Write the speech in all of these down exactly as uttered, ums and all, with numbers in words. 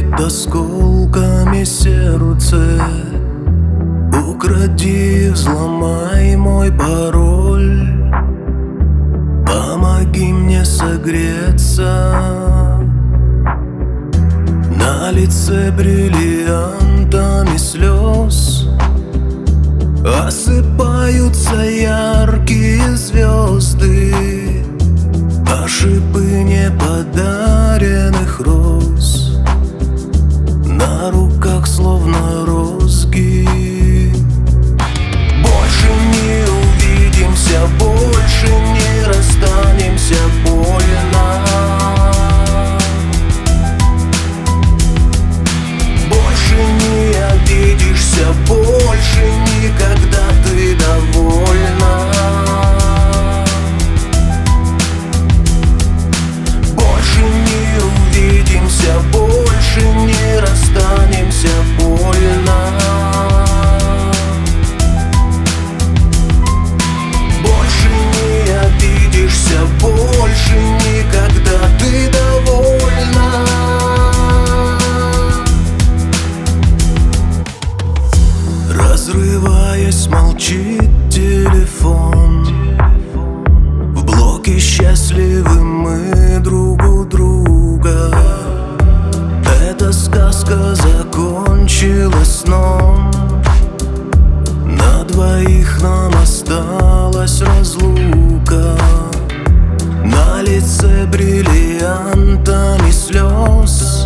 осколками сердце. Укради, взломай мой пароль, помоги мне согреться. На лице бриллиантами слез осыпаются яркие звезды, а шипы неподаренных роз на руках словно розги. Больше не увидимся, больше не расстанемся, больно. Больше не обидишься, больше никогда ты довольна. Больше не увидимся, больше не расстанемся, больно. Больше не обидишься, больше никогда ты довольна. Разрываясь, молчит телефон. В блоке счастливы мы друг у друга. Эта сказка закончилась сном. На двоих нам осталась разлука. На лице бриллиантами слез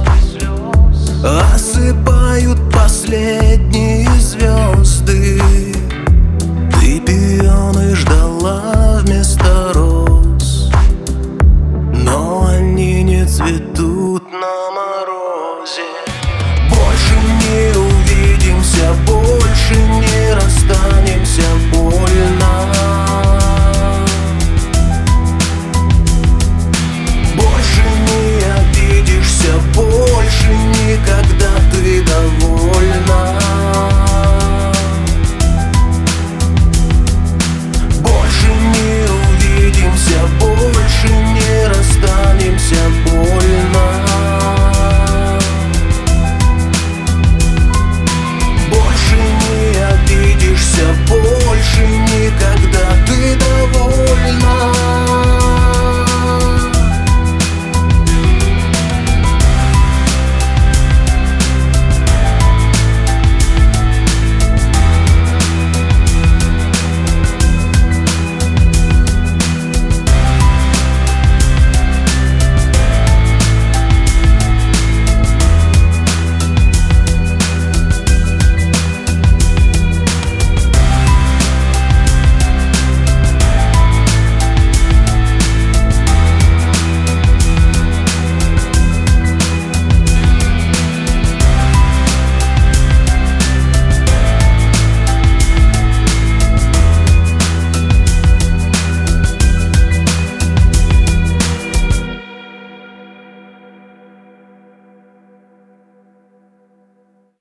осыпают последние звезды. Ты пионы ждала вместо роз, но они не цветут нам.